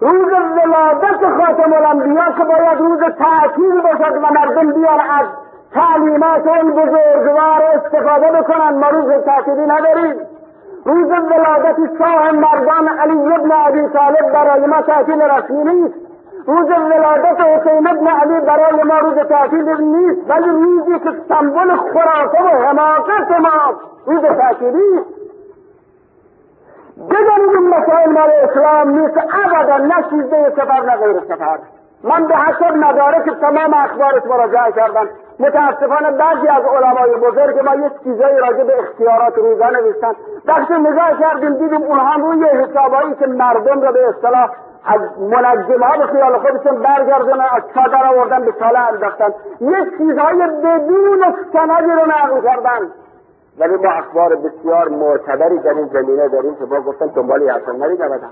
روز ولادت خاتم الانبیا که باید روز تعطیل باشد و مردم بیان از تعلیمات اون بزرگوار استفاده بکنن، ما روز تعطیلی نداریم. روز ولادت شاه مردان علی ابن ابی طالب برای ما تعطیل رسمی نیست. روز ولادت حسین ابن علی برای ما روز تعطیل نیست، ولی روزی که سمبل خرافه و حماقت ما روز تعطیلی است. بدانید این مسائل مال اسلام نیست ابدا، نه چیزه سفر نه غیر سفر. من به حسب مدارک تمام اخبارش مراجعه کردم. متاسفانه بعضی از علمای بزرگ ما یک چیزایی راجع به اختیارات روزا نوشتن. وقتی نگاه کردیم دیدیم اونها روی حسابایی که مردم را به اصطلاح از منجم‌ها به خیال خودشون برگردونن، از چادر آوردن به چاله انداختن، یک چیزهای بدون سندی رو نقل کردن. ولی ما اخبار بسیار معتبری در این زمینه داریم که با گفتن دنبالی اصلا نرید ابدا.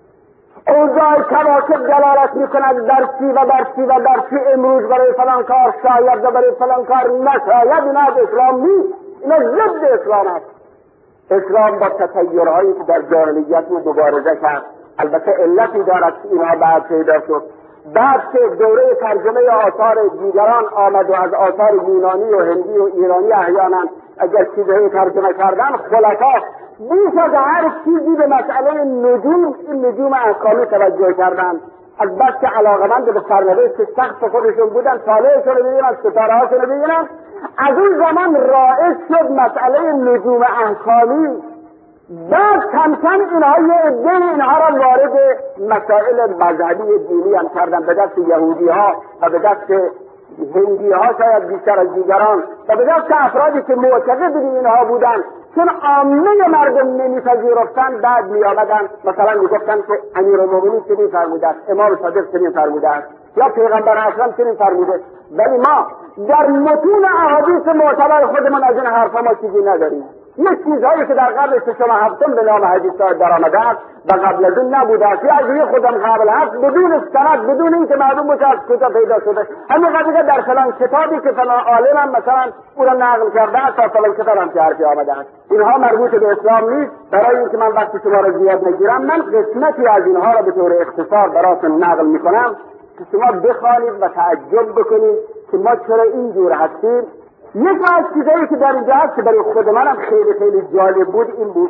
اوضاع کواکب دلالت میکند در چی و در چی و در چی امروز برای فلان کار شاید و برای فلان کار نشاید. اینا از اسلام نیست، اینا ضد اسلام است. اسلام با تطیرهایی که در جاهلیت مبارزه کرد، البته علتی دارد که اینها بعد پیدا شد. بعد که دوره ترجمه آثار دیگران آمد و از آثار یونانی و هندی و ایرانی احیانا اگر چیزهایی ترجمه کردن، خلفا بیش از هر چیزی به مسئله نجوم، این نجوم احکامی توجه کردن. از بس که علاقمند به سرنوشت سخت خودشون بودن، طالعشون رو ببینن، ستاره‌هاشون رو ببینن. از اون زمان رایج شد مسئله نجوم احکامی. بعد کم کم اینها یه عده اینها را وارد مسائل مذهبی دینی هم کردن، به دست یهودی ها و به دست هندی ها شاید بیشتر از دیگران و به دست افرادی که معتقد اینها بودن. چون عامه مردم نمیپذیرفتن، بعد میآمدن مثلا میگفتن که امیرالمومنین چنین فرموده است، امام صادق چنین فرموده است، یا پیغمبر اکرم چنین فرموده. ولی ما در متون احادیث معتبر خودمون از این حرفا ما چیزی نداریم. یک چیزهایی که در قرن ششم و هفتم به نام حدیث در آمده است و قبل از اون نبوده است، یا از خودم قبل هست بدون سند، بدون اینکه معلوم باشه از کجا پیدا شده. همین قضیه در فلان کتابی که فلان عالم مثلا او را نقل کرده است، تا فلان کتاب هم که حرفی آمده است. اینها مربوط به اسلام نیست. برای اینکه من وقتی شما را زیاد نگیرم، من قسمتی از اینها را به طور اختصار براتون نقل میکنم که شما بخوانید و تعجب بکنید که ما چرا اینجور هستیم. یک از چیزایی که در اینجا هست که برای خود منم خیلی خیلی جالب بود این بود،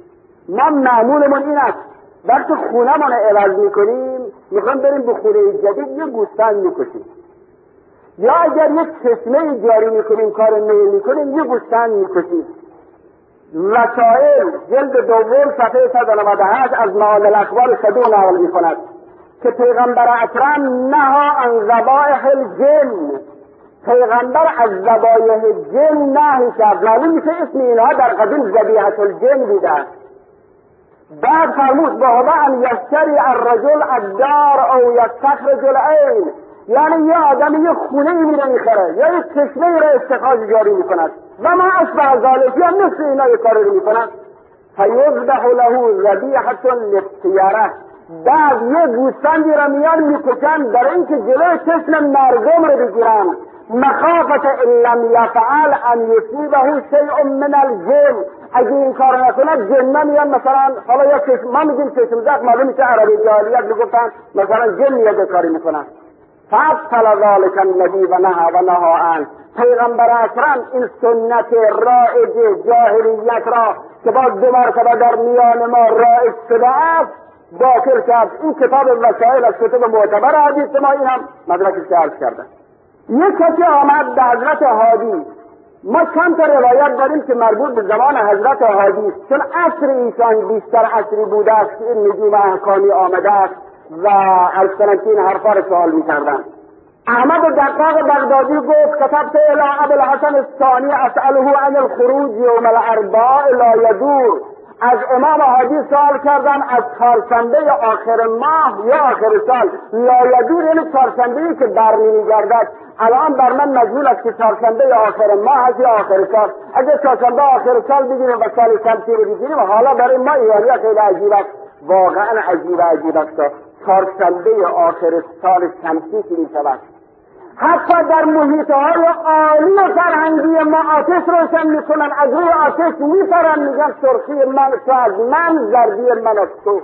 ما معمولمون این است وقتی خونه‌مون عوض میکنیم میخوام بریم به خونه جدید یه گوسفند میکشیم، یا اگر یک چشمه جاری میکنیم کار نهی میکنیم یه گوسفند میکشیم. وسائل جلد دوم صفحه 198 از معاد الاخبار صدوق نقل میکند که پیغمبر اکرم نهی عن ذبائح الجن، پیغمبر از ذبایح جن نهی کرد. معلوم میشه اسم اینها در قدیم ذبیحة الجن بوده است. بعد فرمود وهو ان یشتری الرجل الدار او یستخرج العین، یعنی یه آدم یه خونه میره میخره یا یه چشمه را استخراج جاری میکند و ما اشبه ذالک، یا مثل اینا یه کاری رو میکند. فیذبح له ذبیحة للسیاره، بعد یه گوسفندی را میان میکشن در اینکه جلوی چشم مردم رو بگیرن، مخافت ان لم یفعل ان یصیبه شیء من الجن، اگه این کار نکنه جن‌ها میان مثلا حالا یا چشم، ما میگیم چشم زخم، معلوم میشه عربی جاهلیت میگفتن مثلا جن میاد کاری میکنن. فابطل ذلک النبی و نهى عنه، پیغمبر اکرم این سنت رایج جاهلیت را که با دو مرتبه در میان ما رایج شده است باطل کرد. این کتاب وسائل از کتاب معتبر حدیث ما این هم مدرکش عرض کرده. یک کسی آمد به حضرت هادی، ما چند تا روایت داریم که مربوط به زمان حضرت هادی است، چون عصر ایشان بیشتر عصری بوده است که این نجوم احکامی آمده است و از سنتین حرفا رو سوال می‌کردن. احمد دقاق بغدادی گفت کتبت الی ابوالحسن الثانی اسأله عن الخروج یوم الاربعاء لا یدور، از امام هادی سوال کردن از چهارشنبه آخر ماه یا آخر سال، لا یدور یعنی چهارشنبه‌ای که برنمیگردد. الان بر من مجبور است که چهارشنبه آخر ماه هست یا آخر سال. اگه چهارشنبه آخر سال بگیریم و سال شمسی رو بگیریم، حالا برای ما ایرانی خیلی عجیب است، واقعا عجیب است. چهارشنبه آخر سال شمسی که میشود، حتی در محیطهای عالی و فرهنگی ما آتش روشن میکنن، از روی آتش میپرن، میگن سرخی من تو از من، زردی من از تو.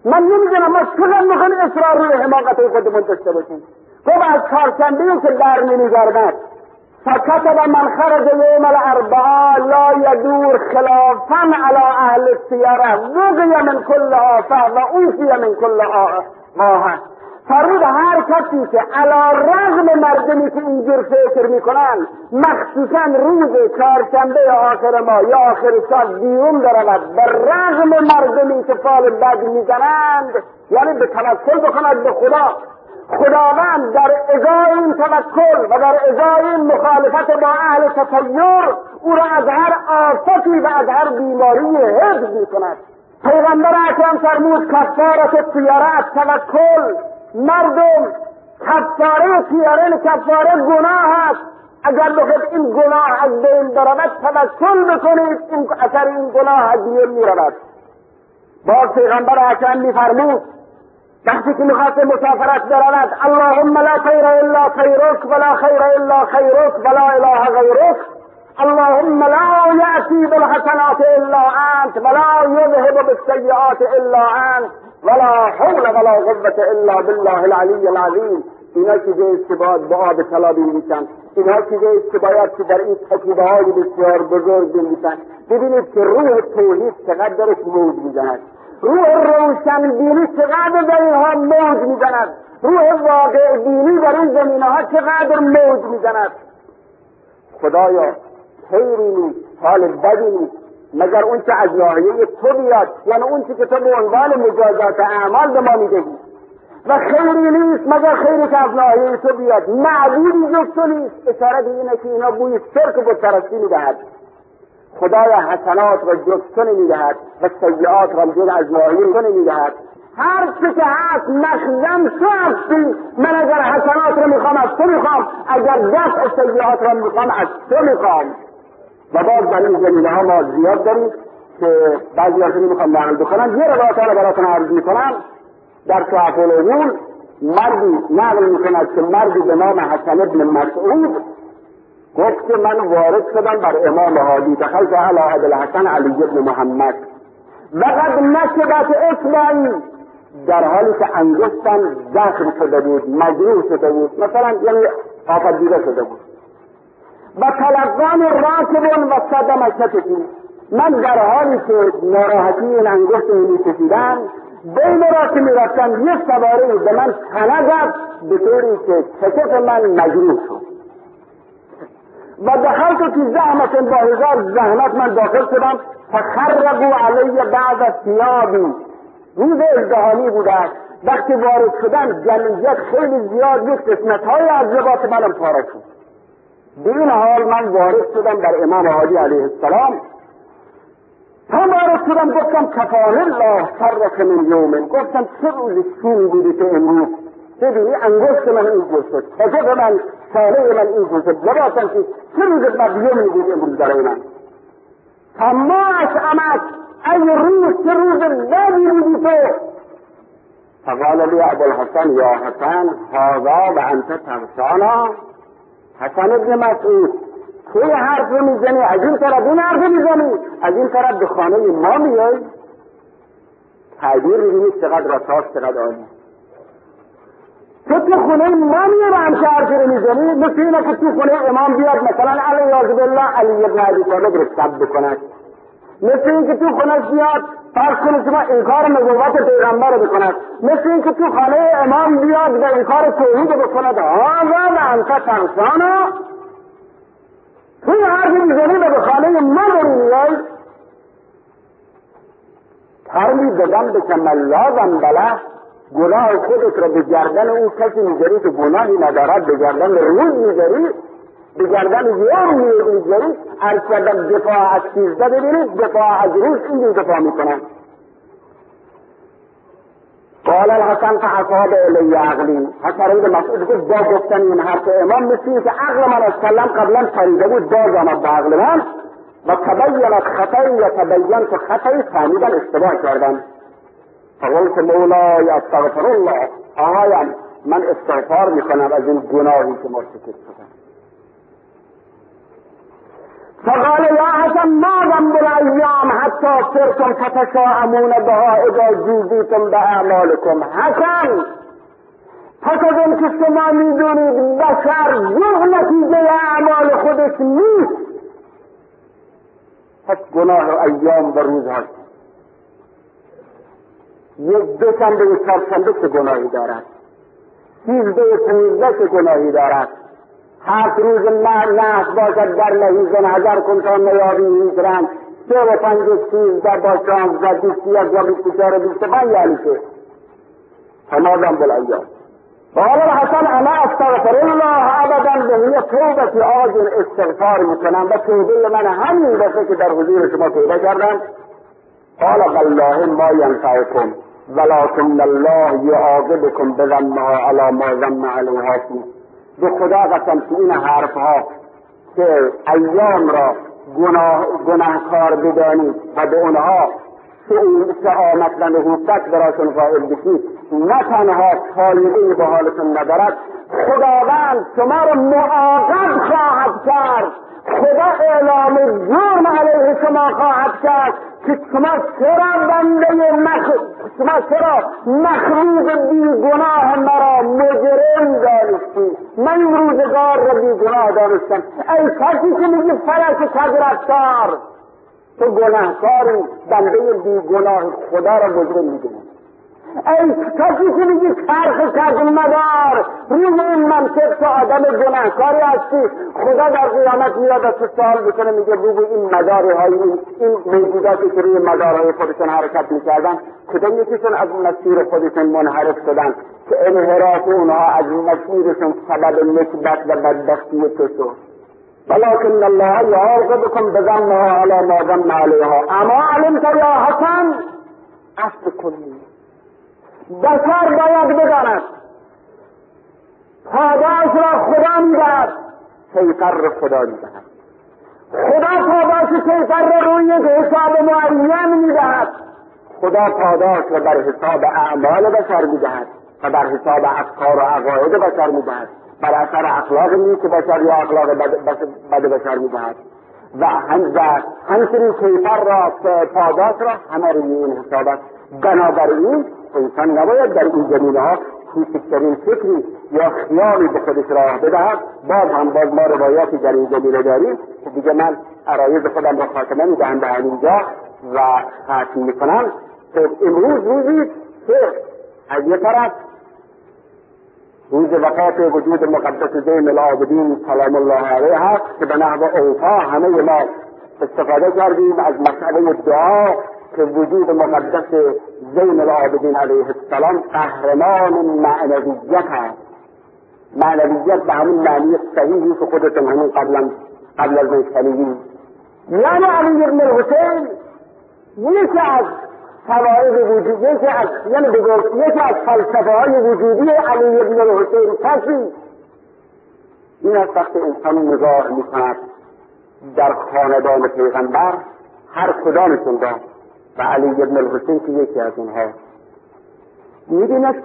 من نمیدونم ما چقدر میخوایم اصرار روی حماقت خودمون داشته باشیم. گفت از چهارشنبه که در نمیگردد فکتب من خرج یوم الاربعاء لا یدور خلافا علی اهل السیاره وقی من کل آفه و اوفی من کل آه. فرمود هر کسی که علی رغم مردمی که اینجور فکر میکنن مخصوصا روز چهارشنبه آخر ماه یا آخر سال بیرون برود به رغم مردمی که فال بد میزنند، یعنی به توکل بکند به خدا، خداوند در ازای این توکل و در ازای این مخالفت با اهل تطیر او را از هر آفتی و از هر بیماری حفظ میکند. پیغمبر اکرم فرمود کفارت طیره از توکل. مردم کفاره طیره کفاره گناه است. اگر بخواید این گناه از بین برود توکل بکنید، این اثر این گناه از بین میرود. باز پیغمبر اکرم میفرمود وقتی که میخواست مسافرت برود اللهم لا خیر الا خیرک ولا خیر الا خیرک ولا اله غیرک، اللهم لا یأتی بالحسنات الا انت ولا یذهب بالسیئات الا انت ولا حول ولا قوة الا بالله العلی العظیم. اینا چیزه است که باید با آب طلا بنویسن، اینا چیزه است که باید که در این تکیبه های بسیار بزرگ بنویسن. ببینید که روح توحید چقدر درش موج میزند، روح روشن بینی چقدر در اینها موج میزند، روح واقع بینی در این زمینه ها چقدر موج میزند. خدایا خیری نیست، حال بدی نیست مگر اون که از ناحیه تو بیاد، یعنی اون که تو به عنوان مجازات اعمال به ما میدهی، و خیری نیست مگر خیری که از ناحیه تو بیاد. معبودی جز تو نیست. اشاره به اینه که اینا بوی شرک و بتپرستی میدهد. خدایا حسنات را جز تو نمیدهد و سیئات را جز از ناحیه تو نمیدهد. هر چه که هست مخزن تو هستی. من اگر حسنات را میخوام از تو میخوام، اگر دفع سیئات را میخوام از تو میخوام. و باز در این زمینه ها ما زیاد داریم که بعضی هاشون میخوام نقل بکنم. یه روایت را براتون عرض میکنم. در تحف العقول مردی نقل میکند که مردی به نام حسن ابن مسعود گفت که من وارد شدم بر امام هادی، دخلت علی ابوالحسن علی ابن محمد وقد نشبت اصبعی، در حالی که انگشتم زخم شده بود، مجروح شده بود، مثلا یعنی آفت دیده شده بود. و تلقانی راکبون و صدم کتفی، من در حالی که ناراحتی این انگشت میکشیدم بین را که میرفتم یک سواره به من تنه زد به طوری که کتف من مجروح شد. و دخلت که زحمت با هزار زحمت من داخل شدم. فخرقوا علی بعض ثیابی، روز ازدحامی بوده. وقتی وارد شدن جمعیت خیلی زیاد یک قسمت‌های از لباس منم پاره شد. به این حال من وارد شدم در امام هادی علیه السلام. تا وارد شدم گفتم کفان الله شرک من یوم، گفتم چه روز شومی بودی که امروز ببینی انگشت من این جور شد، کتف من، شانه من این جور شد، لباسم که چه روز بدیومی بود امروز برای من. اما اشعمت ای روز چه روز بدی بودی تو. فقال لی ابوالحسن یا حسن هذا و انت تغشانا. حسن ابن مسعود توی حرف رو میزنی، از این طرف این حرف میزنی، از این طرف به خانه ما میای. تعبیر میبینید چقدر رساس، چقدر عالی. تو خونه ما میای و همچه حرفی رو میزنی. مثل اینه که تو خونه امام بیاد مثلا علیه بالله علی ابن ابی طالب رو سب بکند. مثل این که تو خونه بیاد فرض کنید شما انکار نبوت پیغمبر رو بکند. مثل این که تو خانه امام بیاد و انکار توحید رو بکند. آقا و انت تغشانا، توی حرفی میزنی و به خانه ما داری میای. ترمی بدم بکمل لازم بله، گناه خودت را به گردن اون کسی میذاری که گناهی ندارد، به گردن روز میذاری، به گردن یوم میذاری. هر کدام دفاع از چیزده ببینید، دفاع از روز این دفاع میکنن. قال الحسن فاصاب الی عقلی، حسن ابن مسعود گفت با گفتن این حرف امام مثل این که عقل من از کلم قبلا پریده بود باز آمد به عقل من و تبینت خطایی و تبینت خطایی، فهمیدن اشتباه کردم. فقلت مولای استغفر الله، آقایم من استغفار میکنم از این گناهی که مرتکب شدم. فقال یا حسن ما ذنب الایام حتی صرتم فتشاءمون بها اذا جوزیتم باعمالکم. حسن پس از این که شما میدونید بشر جز نتیجه اعمال خودش نیست، پس گناه ایام و روزها یک دوشنبه و چهارشنبه چه گناهی دارد، 13 و 15 چه گناهی دارد، 7 روز نحس باشد در نحیز نظر کن تا نیابی هیچ رنج، 3 و 5 و 13 با 16 21 و 24 و 25 یعنی که تمام بالایام. قال الحسن انا استغفر الله ابدا به هی توبتی آجر استغفار میکنم و توبه من همین باشه که در حضور شما توبه کردم. قال والله ما ینفعکم ولکن الله یعاقبکم بذنبها علی ما ذم علیها فیه. به خدا قسم که این حرفها که ایام را گناهکار بدانید و به اونها سعامت و نحوست براشون قائل بشید نه تنها فایده به حالتون ندارد، خداوند شما را معاقب خواهد کرد. خدا اعلام جرم علیه شما خواهد کرد که شما چرا مخلوق بیگناه مرا مجرم دانستی، من این روزگار را بیگناه دانستم. ای کسی که میگی فلک کدرفتار، تو گناهکاری، بنده بیگناه خدا را مجرم میدونی. ای کسی که میگی چرخ کج مدار، روی این منطق تو آدم گناهکاری هستی. خدا در قیامت میاد از تو سوال بکنه، میگه بگو این مدارهای این موجوداتی که روی مدارهای خودشون حرکت میکردن کدام یکیشون از مسیر خودشون منحرف شدن که انحراف اونها از مسیرشون سبب نکبت و بدبختی تو شد. ولکن الله یعاقبکم بذنبها علی ما ذم علیها. اما علمت یا حسن اصل کلی بشر باید بداند پاداش را خدا میدهد، کیفر را خدا میدهد. خدا پاداش کیفر را روی یک حساب معین میدهد. خدا پاداش را بر حساب اعمال بشر میدهد و بر حساب افکار و عقاید بشر میدهد، بر اثر اخلاق نیک بشر یا اخلاق بد بشر میدهد و همچنین کیفر را پاداش را همه روی این حساب است. بنابراین انسان نباید در این زمینه ها کوچکترین فکری یا خیالی به خودش راه بدهد. باز ما روایاتی در این زمینه داریم که دیگه من عرایض خودم را خاتمه میدهم به همینجا و ختم میکنم. امروز روزی که از یک طرف روز وفات وجود مقدس زین العابدین سلام الله علیه هست که به نحو اوفا همه ما استفاده کردیم از مسئله دعا که وجود مقدس زین العابدین علیه السلام قهرمان معنویت هست. معنویت به همون معنی صحیحی که خودتون همون قبل از مشتریین، یعنی علی ابن الحسین یکی از فواید وجود، یکی از فلسفه های وجودی علی ابن الحسین کسی این است وقتی انسان نگاه میکند در خاندان پیغمبر هر کدامشون را و علی ابن الحسین که یکی از اونها، میبیند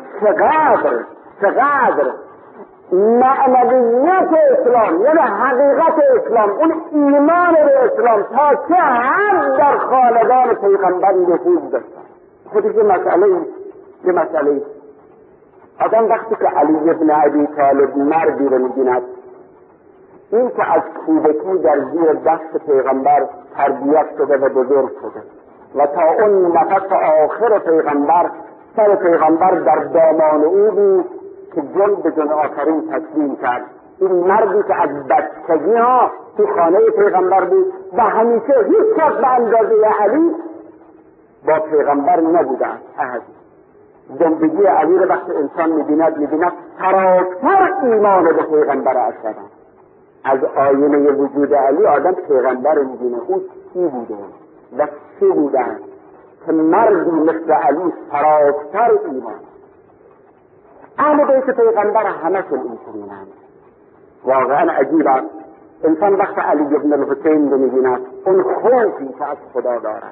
چقدر معنویت اسلام یعنی حقیقت اسلام، اون ایمان به اسلام تا چه حد در خاندان پیغمبر نفوذ داشت. خودش یه مسئله آدم وقتی که علی ابن ابی طالب مردی رو میبیند این که از کودکی در زیر دست پیغمبر تربیت شده و بزرگ شده و تا اون نفس آخر پیغمبر سر پیغمبر در دامان او بود که جن به جن آخرین تسلیم کرد. این مردی که از بچگی ها تو خانه پیغمبر بود و همیشه هیچ کس به اندازه علی با پیغمبر نبوده است. زندگی علی رو وقتی انسان میبیند سراسر ایمان به پیغمبر اثر از آینه وجود علی آدم پیغمبر میبینه او چی بوده و چه بوده که مردی مثل علی سراسر ایمان. اهل بیت پیغمبر همشون اینطورینند. واقعا عجیب است انسان وقت علی ابن الحسین رو میبیند اون خوفی که از خدا دارد،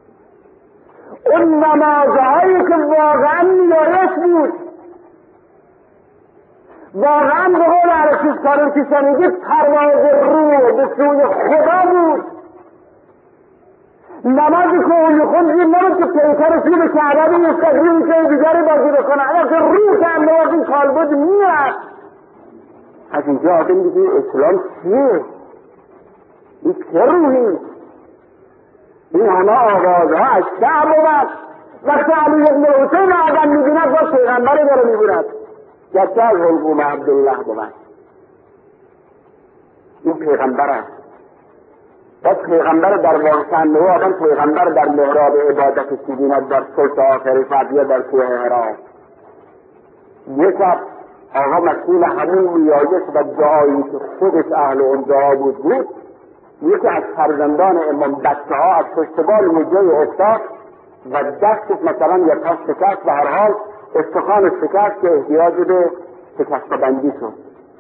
اون نمازهایی که واقعا نیایش بود واقعا به قول عرشید کارون که شنیدید پرواز روح به سوی خدا بود. نمازی که اون میخوندید نمید که پیکرش رو به کعبه بیستد روی که دیگری بازی بکنه، اما که روح که اندواز این کالبد میرد. از اینجا آدم دیگه اسلام چیه؟ این چه روحی؟ این همه آوازها از شعب بود. وقتی علی ابن حسین آدم میبیند با پیغمبری داره میبیند، گرچه از حلقوم عبدالله بود. این پیغمبر است. و پیغمبر در واقعا و آدم پیغمبر در محراب عبادت سیدیند در صلح آخر فردیه در کوه حرا. یک آقا مسئول همون نیایش و دعایی که خودش اهل اون دعا بود، یکی از فرزندان امام بچه ها از پشتبال موجه افتاد و دستش مثلا یا پاش شکست، به هر حال استخوان شکست که احتیاج به شکست بندی شد.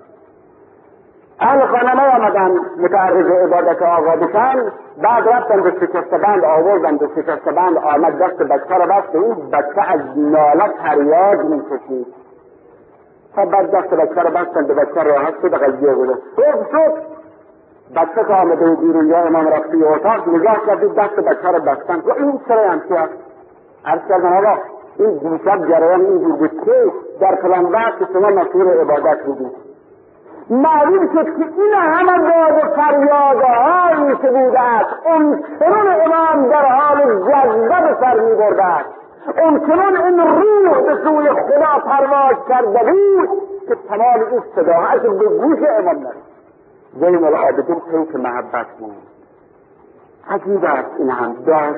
اهل خانه نیامدن متعرض عبادت آقا بشن، بعد رفتن به شکست بند آوردن، به شکست بند آمد دست بچه را بست، این بچه از ناله فریاد میکشید. بعد دست بچه را بستن، به بچه راحت شد، قضیه گذشت. صبح شد بچه که آمده و بیرون یا امام رفتی اتاق نگاه کردید دست بچه را بستن و این چرا همچی هست؟ عرض کردن آقا این دیشب جریان اینجور بود که در فلان وقت شما مشهور عبادت بودید. معلوم شد که این همه داد و فریادهایی که بوده است اونچنان امام در حال جذبه به سر می برده است، اونچنان این روح به سوی خدا پرواز کرده بود که تمام این صداهاش به گوش امام نرسید. زین العابدین پیک محبت بود. عجیب است این هم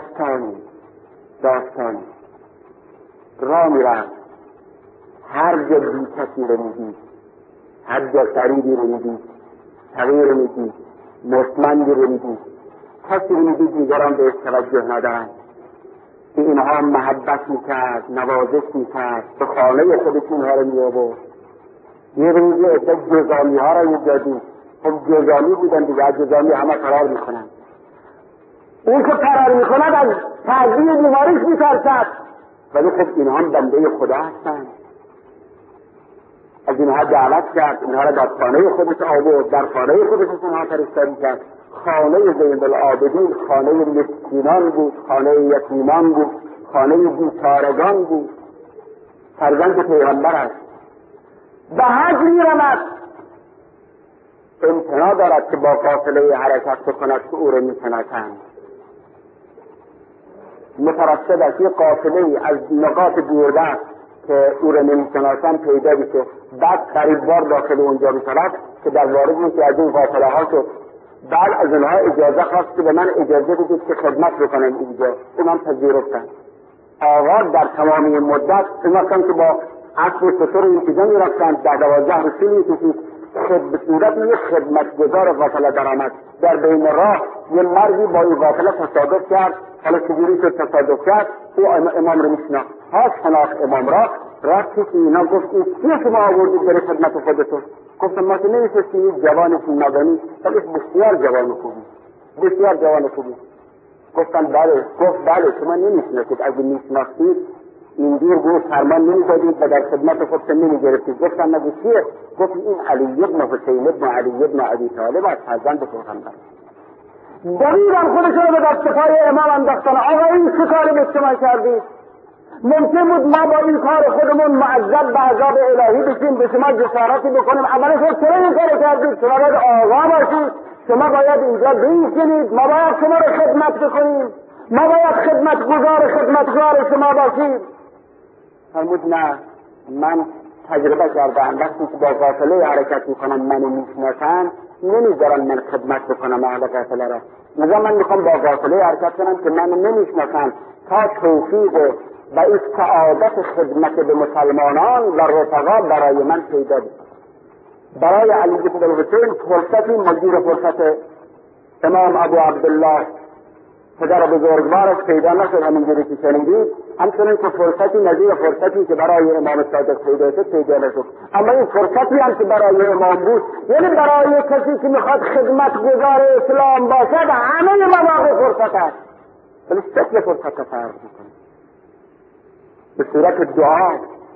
داستانی راه میرفت، هر جا بی کسی رو میدید، هر جا سریدی رو میدید، صغیر رو میدید، مطمئنی رو میدید، کسی رو میدید دیگران بهش توجه ندارن که اینها محبت میکرد، نوازش میکرد، به خانه خودش اینها رو میآورد. یه روزی عده جزامی ها رو میدادید، خب جزامی بودن دیگه، از جزامی همه فرار میکنن. اون که فرار میکند از تعذیه بیماریش میترسد، ولی خب اینها هم بنده خدا هستن. از اینها دعوت کرد، اینها را در خانه خودش آورد، در خانه خودش اینها فرستادی کرد. خانه زین العابدین خانه مسکینان بود، خانه یتیمان بود، خانه بیچارگان بود. فرزند پیغمبر است. به حج میرمد، امتناع دارد که با قافله حرکت بکند که او را میشناسند. مترصد است، یه قافله از نقاط دوردست که او را نمیشناسند پیدا بشه، بعد قریب بار داخل اونجا میشود که در وارد میشه از این قافله ها شد. بعد از اونها اجازه خواست که به من اجازه بدید که خدمت بکنم اینجا، اونم پذیرفتن. آقا در تمامی مدت مثلا که با اسب و شتر اینجا میرفتن، در 12 رسول میکشید، به صورت یک خدمتگزار قافله درآمد. در بین راه یه مردی با این قافله تصادف کرد، حالا چجوری شد تصادف کرد، او امام رو میشناخت، شناخت امام را، رفت که اینا گفت این چیه شما آوردید برای خدمت خودتون؟ گفتم ما که نمیشستیم، جوان نادانی، ولی بسیار جوان خوبی، بسیار جوان خوبی. گفتن بله. گفت بله شما نمیشناسید، اگه میشناختید این دیر گفت فرمان نمیدادید و در خدمت خودتون نمیگرفتید. گفتن نگو چیه؟ گفت این علی ابن حسین ابن علی ابن ابی طالب از فرزند پیغمبر. دقیقا خودشون به دست پای امام انداختن. آقا این چه کاری به شما کردید؟ ممکن بود ما با این کار خودمون معذب به عذاب الهی بشیم، به شما جسارتی بکنیم، اولش چرا این کار کردید؟ شما باید آقا باشید، شما باید اینجا بنشینید، ما باید شما رو خدمت بکنیم، ما باید خدمتگار شما باشیم. فرمود نه، من تجربه کردم وقتی که با قافله حرکت میکنم منو میشناسن نمیذارن من خدمت بکنم اهل قافله را. مثلا من میخوام با قافله حرکت کنم که منو نمیشناسن تا توفیق و این سعادت خدمت به مسلمانان و رفقا برای من پیدا بشه. برای علی بن حسین فرصتی مدیر فرصت امام ابو عبدالله پدر بزرگوارش پیدا نشد، همینجوری که شنیدید، همچنین که فرصتی نظیر فرصتی که برای امام صادق پیدا شد پیدا نشد. اما این فرصتی هم که برای امام بود، یعنی برای کسی که میخواد خدمتگزار اسلام باشد همه مواقع فرصت است، ولی شکل فرصت فرق میکنه. به صورت دعا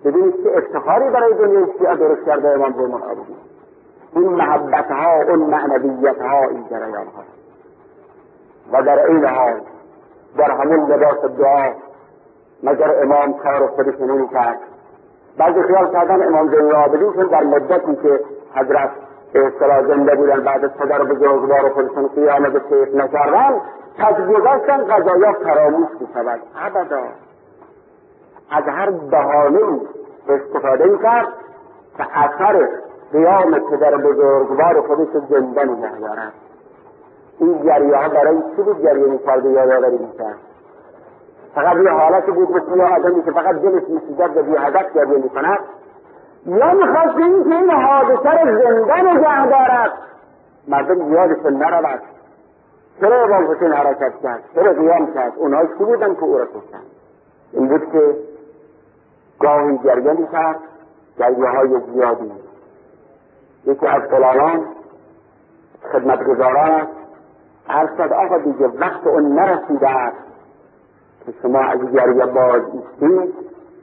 ببینید که افتخاری برای دنیای شیعه درست کرده امام زین العابدین. این محبت ها، اون معنویت ها، این جریان ها، و در این حال در همون لباس دعا مگر امام کار خودش نمی کرد. بعضی خیال کردن امام زین العابدین چون در مدتی که حضرت به اصطلاح زنده بودن بعد از پدر بزرگوار خودشون قیام به شیخ نکردن، پس گذاشتن قضایا فراموش میشود. ابدا، از هر بهانه‌ای استفاده میکرد که اثر قیام پدر بزرگوار خودش زنده نگه دارد. این جریه ها برای چی بود جریه میکرد و یادآوری میکرد؟ فقط یه حالت بود مثل یه آدمی که فقط دلش میسوزد و بی هدف جریه میکند، یا میخواست این که این حادثه را زنده نگه دارد، مردم یادشون نرود. چرا امام حسین حرکت کرد؟ چرا قیام کرد؟ اونها کی بودن که او را کشتند؟ این بود که گاهی جریه میکرد، جریه های زیادی. یکی از فلانان خدمتگزاران عرض کرد آقا دیگه وقت اون نرسیده است که شما از جریه باز ایستید.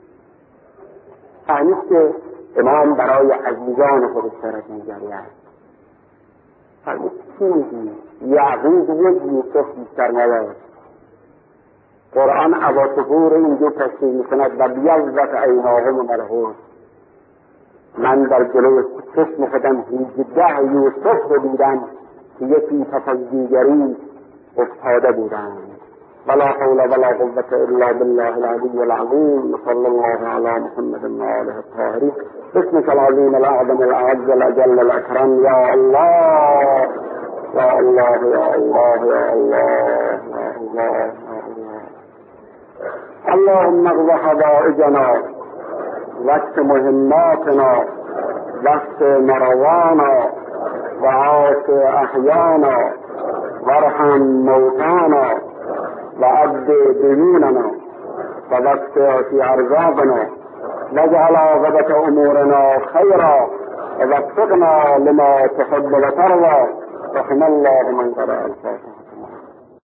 فهمید که امام برای عزیزان خودش دارد این جریه است. فرمود چی میگی؟ یعقوب یک یوسف بیشتر ندارد. قرآن عواطفور اینجا تشریح میکند و بیضت عیناهم من الحزن. من در جلوی چشم خودم 18 یوسف رو دیدم که یکی پس از دیگری افتاده بودند. ولا حول ولا قوة الا بالله العلي العظيم. صلى الله على محمد وآله الطاهرين. باسمك العظيم الأعظم الأعز الأجل الأكرم. يا الله يا الله يا الله يا الله يا الله يا الله. اللهم اقض حوائجنا وقت مهماتنا وقت مروانا وعاف احیانا وارحم موتانا وعد ديوننا ووسع في ارزاقنا واجعل عاقبة امورنا خيرا ووفقنا لما تحب وترضى. رحم الله من قرأ الفاتحة.